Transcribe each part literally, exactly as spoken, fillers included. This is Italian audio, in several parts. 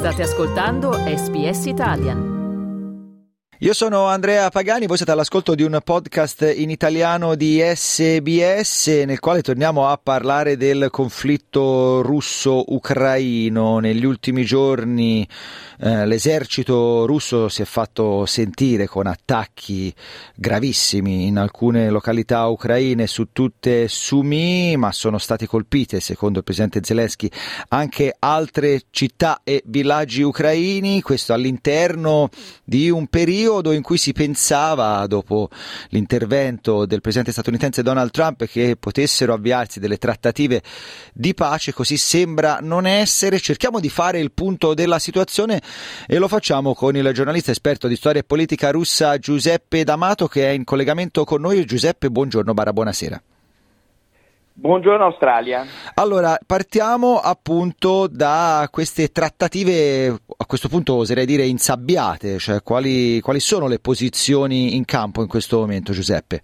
State ascoltando S B S Italian. Io sono Andrea Pagani, voi siete all'ascolto di un podcast in italiano di S B S nel quale torniamo a parlare del conflitto russo-ucraino. Negli ultimi giorni eh, l'esercito russo si è fatto sentire con attacchi gravissimi in alcune località ucraine, su tutte Sumy, ma sono state colpite, secondo il presidente Zelensky, anche altre città e villaggi ucraini, questo all'interno di un periodo in cui si pensava, dopo l'intervento del presidente statunitense Donald Trump, che potessero avviarsi delle trattative di pace. Così sembra non essere. Cerchiamo di fare il punto della situazione e lo facciamo con il giornalista esperto di storia e politica russa Giuseppe D'Amato, che è in collegamento con noi. Giuseppe, buongiorno, bara buonasera. Buongiorno Australia. Allora, partiamo appunto da queste trattative, a questo punto oserei dire insabbiate, cioè quali, quali sono le posizioni in campo in questo momento, Giuseppe?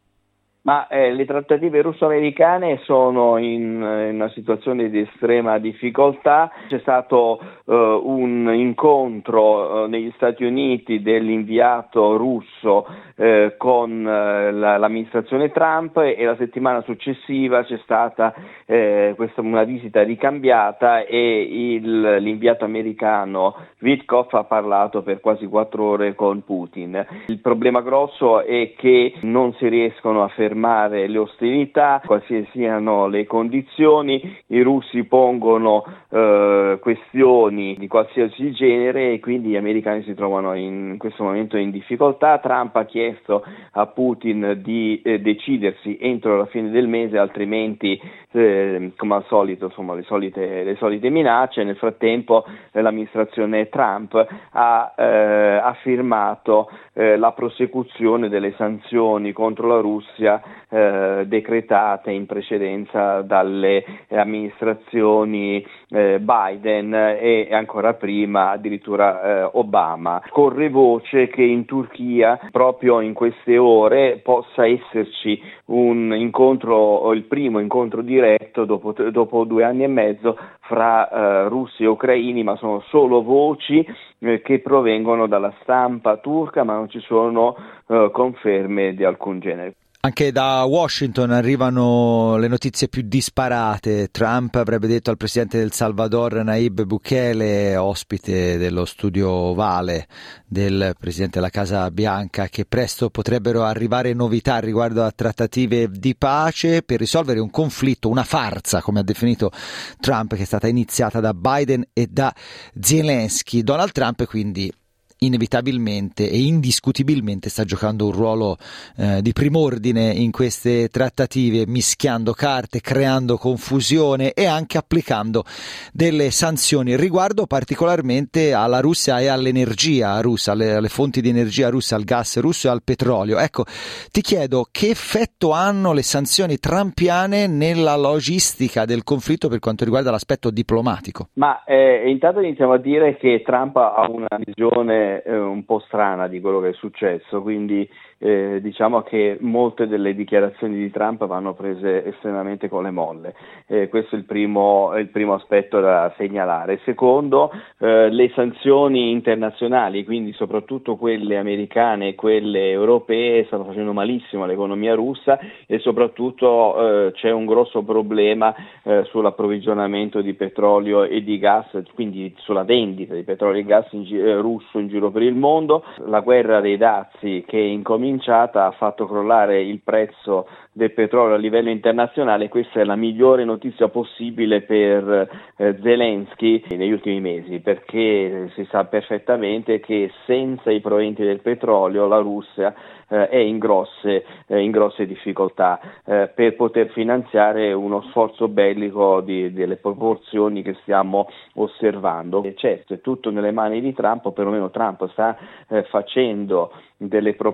Ma eh, le trattative russo-americane sono in, in una situazione di estrema difficoltà. C'è stato eh, un incontro eh, negli Stati Uniti dell'inviato russo eh, con eh, la, l'amministrazione Trump, e la settimana successiva c'è stata eh, questa, una visita ricambiata, e il, l'inviato americano Witkoff ha parlato per quasi quattro ore con Putin. Il problema grosso è che non si riescono a fermare le ostilità, qualsiasi siano le condizioni. I russi pongono eh, questioni di qualsiasi genere e quindi gli americani si trovano in questo momento in difficoltà. Trump ha chiesto a Putin di eh, decidersi entro la fine del mese, altrimenti eh, come al solito, insomma, le solite, le solite minacce. Nel frattempo eh, l'amministrazione Trump ha, eh, ha firmato eh, la prosecuzione delle sanzioni contro la Russia Eh, decretate in precedenza dalle eh, amministrazioni eh, Biden e ancora prima addirittura eh, Obama. Corre voce che in Turchia proprio in queste ore possa esserci un incontro, il primo incontro diretto dopo, dopo due anni e mezzo fra eh, russi e ucraini, ma sono solo voci eh, che provengono dalla stampa turca, ma non ci sono eh, conferme di alcun genere. Anche da Washington arrivano le notizie più disparate. Trump avrebbe detto al presidente del Salvador Nayib Bukele, ospite dello studio ovale del presidente della Casa Bianca, che presto potrebbero arrivare novità riguardo a trattative di pace per risolvere un conflitto, una farsa, come ha definito Trump, che è stata iniziata da Biden e da Zelensky. Donald Trump quindi inevitabilmente e indiscutibilmente sta giocando un ruolo eh, di prim'ordine in queste trattative, mischiando carte, creando confusione e anche applicando delle sanzioni riguardo particolarmente alla Russia e all'energia russa, alle, alle fonti di energia russa, al gas russo e al petrolio. Ecco, ti chiedo che effetto hanno le sanzioni trumpiane nella logistica del conflitto per quanto riguarda l'aspetto diplomatico? Ma eh, intanto iniziamo a dire che Trump ha una visione un po' strana di quello che è successo, quindi eh, diciamo che molte delle dichiarazioni di Trump vanno prese estremamente con le molle. Eh, questo è il primo, è il primo aspetto da segnalare. Secondo, eh, le sanzioni internazionali, quindi soprattutto quelle americane e quelle europee, stanno facendo malissimo all'economia russa, e soprattutto eh, c'è un grosso problema eh, sull'approvvigionamento di petrolio e di gas, quindi sulla vendita di petrolio e gas in gi- eh, russo in giro per il mondo. La guerra dei dazi che è incominciata ha fatto crollare il prezzo del petrolio a livello internazionale. Questa è la migliore notizia possibile per eh, Zelensky negli ultimi mesi, perché si sa perfettamente che senza i proventi del petrolio la Russia eh, è in grosse, eh, in grosse difficoltà eh, per poter finanziare uno sforzo bellico di, delle proporzioni che stiamo osservando. E certo, è tutto nelle mani di Trump, o perlomeno Trump sta eh, facendo delle proposte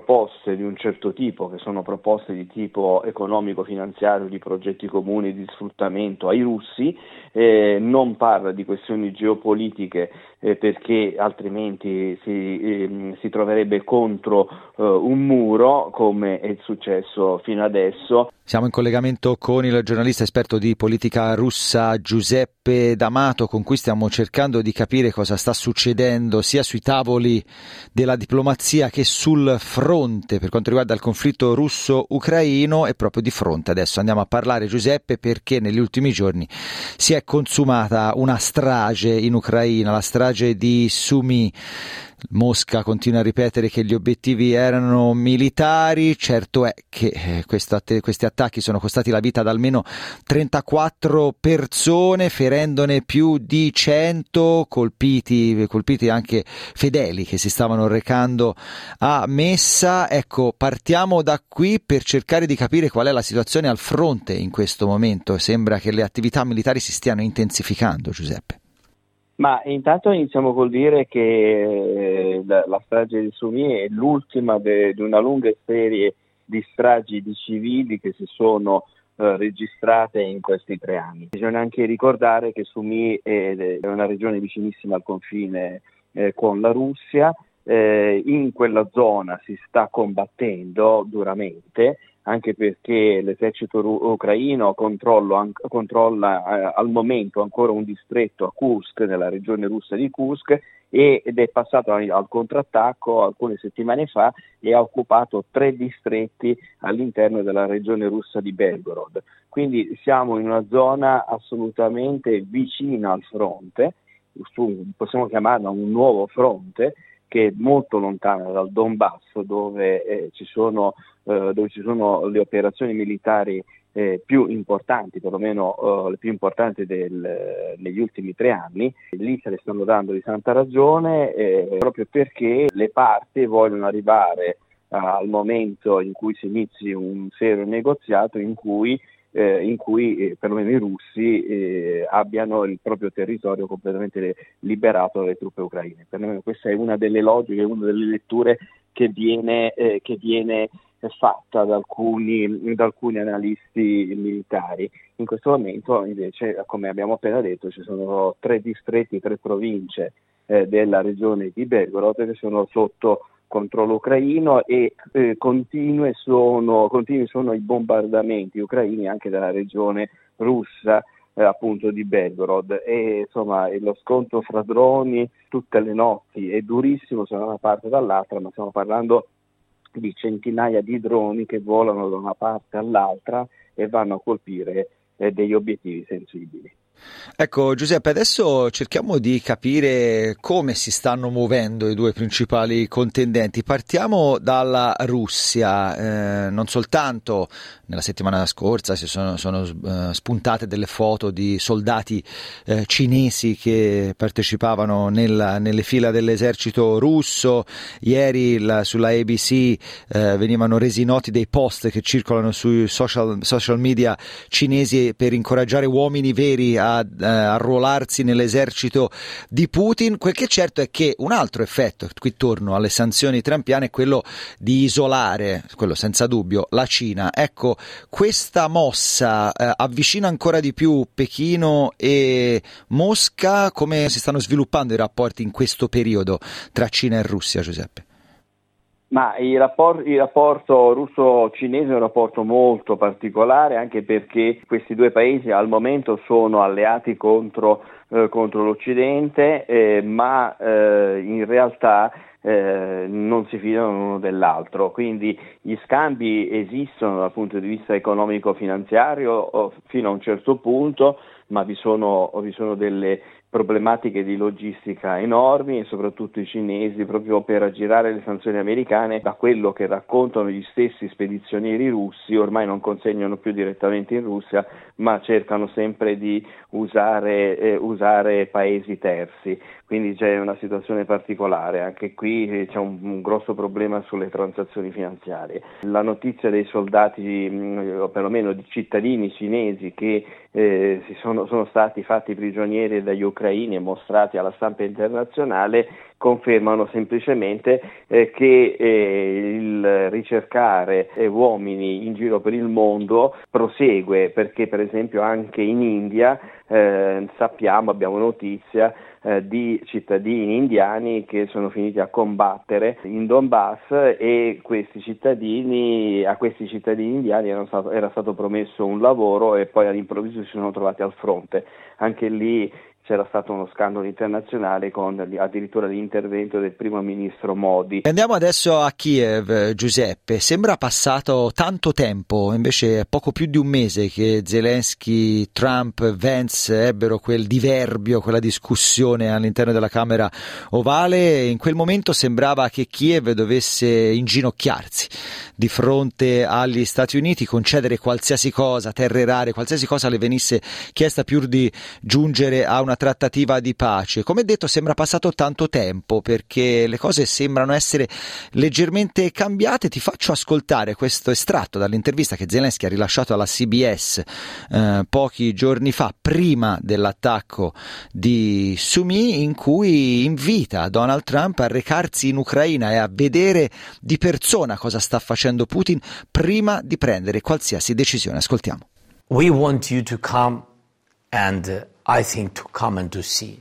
proposte di un certo tipo, che sono proposte di tipo economico-finanziario, di progetti comuni di sfruttamento ai russi, eh, non parla di questioni geopolitiche eh, perché altrimenti si, eh, si troverebbe contro eh, un muro, come è successo fino adesso. Siamo in collegamento con il giornalista esperto di politica russa Giuseppe D'Amato, con cui stiamo cercando di capire cosa sta succedendo sia sui tavoli della diplomazia che sul fronte per quanto riguarda il conflitto russo-ucraino. E proprio di fronte adesso andiamo a parlare, Giuseppe, perché negli ultimi giorni si è consumata una strage in Ucraina, la strage di Sumy. Mosca continua a ripetere che gli obiettivi erano militari. Certo è che eh, questo, questi attacchi sono costati la vita ad almeno trentaquattro persone, ferendone più di cento, colpiti, colpiti anche fedeli che si stavano recando a messa. Ecco, partiamo da qui per cercare di capire qual è la situazione al fronte in questo momento. Sembra che le attività militari si stiano intensificando, Giuseppe. Ma intanto iniziamo col dire che la, la strage di Sumy è l'ultima de, di una lunga serie di stragi di civili che si sono eh, registrate in questi tre anni. Bisogna anche ricordare che Sumy è, è una regione vicinissima al confine eh, con la Russia. Eh, in quella zona si sta combattendo duramente, anche perché l'esercito ru- ucraino controllo, an- controlla eh, al momento ancora un distretto a Kursk, nella regione russa di Kursk, e- ed è passato al, al contrattacco alcune settimane fa e ha occupato tre distretti all'interno della regione russa di Belgorod. Quindi siamo in una zona assolutamente vicina al fronte, su, possiamo chiamarla un nuovo fronte, che è molto lontana dal Donbass, dove eh, ci sono eh, dove ci sono le operazioni militari eh, più importanti, perlomeno eh, le più importanti del, eh, negli ultimi tre anni. Lì se ne stanno dando di santa ragione, eh, proprio perché le parti vogliono arrivare eh, al momento in cui si inizi un serio negoziato in cui Eh, in cui eh, perlomeno i russi eh, abbiano il proprio territorio completamente liberato dalle truppe ucraine. Perlomeno questa è una delle logiche, una delle letture che viene, eh, che viene fatta da alcuni, da alcuni analisti militari. In questo momento invece, come abbiamo appena detto, ci sono tre distretti, tre province eh, della regione di Belgorod che sono sotto controllo ucraino e eh, continui sono, continui sono i bombardamenti ucraini anche dalla regione russa eh, appunto di Belgorod, e insomma lo scontro fra droni tutte le notti è durissimo sia da una parte che dall'altra, ma stiamo parlando di centinaia di droni che volano da una parte all'altra e vanno a colpire eh, degli obiettivi sensibili. Ecco Giuseppe, adesso cerchiamo di capire come si stanno muovendo i due principali contendenti. Partiamo dalla Russia, eh, non soltanto nella settimana scorsa si sono, sono uh, spuntate delle foto di soldati eh, cinesi che partecipavano nella, nelle fila dell'esercito russo. Ieri la, sulla A B C eh, venivano resi noti dei post che circolano sui social, social media cinesi per incoraggiare uomini veri a eh, arruolarsi nell'esercito di Putin. Quel che è certo è che un altro effetto, qui torno alle sanzioni trumpiane, è quello di isolare, quello senza dubbio, la Cina. Ecco, questa mossa eh, avvicina ancora di più Pechino e Mosca. Come si stanno sviluppando i rapporti in questo periodo tra Cina e Russia, Giuseppe? Ma il rapporto, il rapporto russo-cinese è un rapporto molto particolare, anche perché questi due paesi al momento sono alleati contro, eh, contro l'Occidente, eh, ma eh, in realtà eh, non si fidano l'uno dell'altro. Quindi gli scambi esistono dal punto di vista economico-finanziario fino a un certo punto, ma vi sono, vi sono delle problematiche di logistica enormi, e soprattutto i cinesi, proprio per aggirare le sanzioni americane, da quello che raccontano gli stessi spedizionieri russi, ormai non consegnano più direttamente in Russia, ma cercano sempre di usare, eh, usare paesi terzi. Quindi c'è una situazione particolare, anche qui c'è un, un grosso problema sulle transazioni finanziarie. La notizia dei soldati, o perlomeno di cittadini cinesi che eh, si sono, sono stati fatti prigionieri dagli ucraini ucraini e mostrati alla stampa internazionale confermano semplicemente eh, che eh, il ricercare eh, uomini in giro per il mondo prosegue, perché per esempio anche in India eh, sappiamo, abbiamo notizia eh, di cittadini indiani che sono finiti a combattere in Donbass, e questi cittadini, a questi cittadini indiani era stato, era stato promesso un lavoro e poi all'improvviso si sono trovati al fronte. Anche lì c'era stato uno scandalo internazionale con addirittura l'intervento del primo ministro Modi. Andiamo adesso a Kiev, Giuseppe. Sembra passato tanto tempo, invece è poco più di un mese che Zelensky, Trump, Vance ebbero quel diverbio, quella discussione all'interno della Camera Ovale. In quel momento sembrava che Kiev dovesse inginocchiarsi di fronte agli Stati Uniti, concedere qualsiasi cosa, terre rare, qualsiasi cosa le venisse chiesta pur di giungere a una trattativa di pace. Come detto, sembra passato tanto tempo perché le cose sembrano essere leggermente cambiate. Ti faccio ascoltare questo estratto dall'intervista che Zelensky ha rilasciato alla C B S eh, pochi giorni fa, prima dell'attacco di Sumy, in cui invita Donald Trump a recarsi in Ucraina e a vedere di persona cosa sta facendo Putin prima di prendere qualsiasi decisione. Ascoltiamo. We want you to come and uh, I think to come and to see.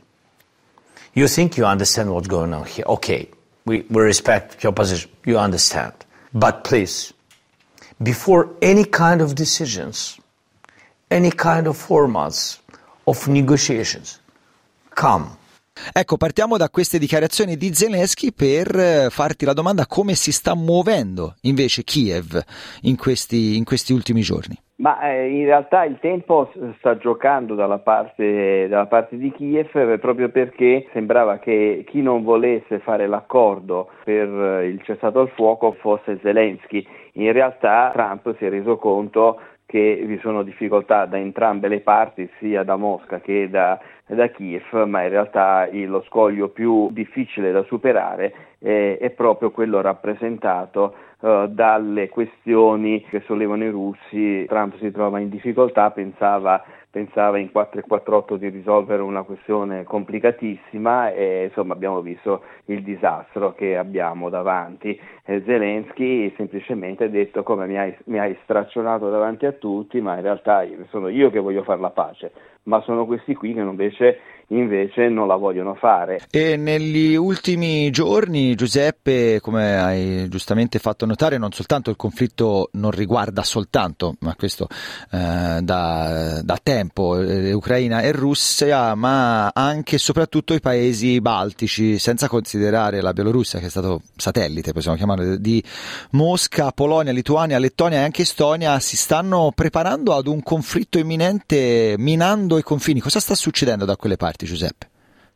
You think you understand what's going on here. Okay, we, we respect your position. You understand. But please, before any kind of decisions, any kind of formats of negotiations, come. Ecco, partiamo da queste dichiarazioni di Zelensky per farti la domanda: come si sta muovendo invece Kiev in questi, in questi ultimi giorni? Ma eh, in realtà il tempo sta giocando dalla parte, dalla parte di Kiev, eh, proprio perché sembrava che chi non volesse fare l'accordo per eh, il cessato al fuoco fosse Zelensky. In realtà Trump si è reso conto che vi sono difficoltà da entrambe le parti, sia da Mosca che da, da Kiev, ma in realtà il, lo scoglio più difficile da superare eh, è proprio quello rappresentato eh, dalle questioni che sollevano i russi. Trump si trova in difficoltà, pensava pensava in quattro e quarantotto di risolvere una questione complicatissima e insomma abbiamo visto il disastro che abbiamo davanti. E Zelensky semplicemente ha detto: come mi hai, mi hai straccionato davanti a tutti, ma in realtà sono io che voglio fare la pace, ma sono questi qui che invece, invece non la vogliono fare. E negli ultimi giorni, Giuseppe, come hai giustamente fatto notare, non soltanto il conflitto non riguarda soltanto, ma questo eh, da, da tempo, eh, Ucraina e Russia, ma anche e soprattutto i paesi baltici, senza considerare la Bielorussia, che è stato satellite, possiamo chiamare, di Mosca. Polonia, Lituania, Lettonia e anche Estonia si stanno preparando ad un conflitto imminente, minando i confini. Cosa sta succedendo da quelle parti, Giuseppe?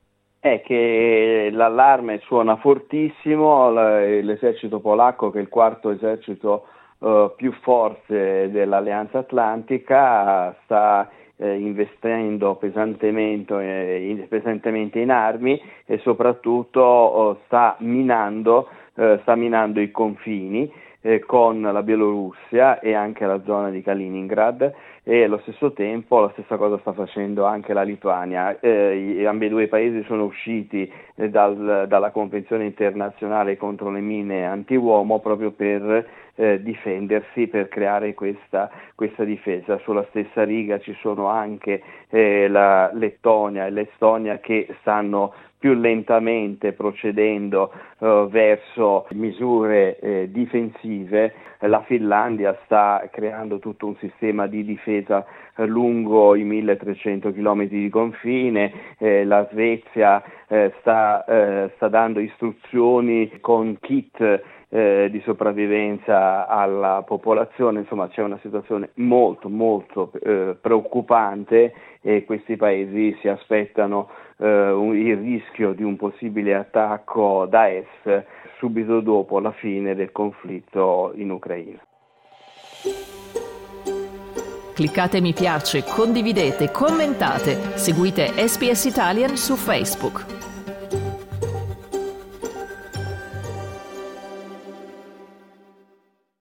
È che l'allarme suona fortissimo. L'esercito polacco, che è il quarto esercito uh, più forte dell'Alleanza Atlantica, sta eh, investendo pesantemente, eh, in, pesantemente in armi e soprattutto uh, sta minando, uh, sta minando i confini eh, con la Bielorussia e anche la zona di Kaliningrad. E allo stesso tempo la stessa cosa sta facendo anche la Lituania. Eh, ambedue i paesi sono usciti eh, dal, dalla Convenzione internazionale contro le mine antiuomo proprio per eh, difendersi, per creare questa, questa difesa. Sulla stessa riga ci sono anche eh, la Lettonia e l'Estonia, che stanno più lentamente procedendo uh, verso misure eh, difensive. La Finlandia sta creando tutto un sistema di difesa eh, lungo i milletrecento chilometri di confine, eh, la Svezia eh, sta, eh, sta dando istruzioni con kit eh, di sopravvivenza alla popolazione. Insomma, c'è una situazione molto molto eh, preoccupante e questi paesi si aspettano Uh, il rischio di un possibile attacco da est subito dopo la fine del conflitto in Ucraina. Cliccate mi piace, condividete, commentate, seguite S B S Italian su Facebook.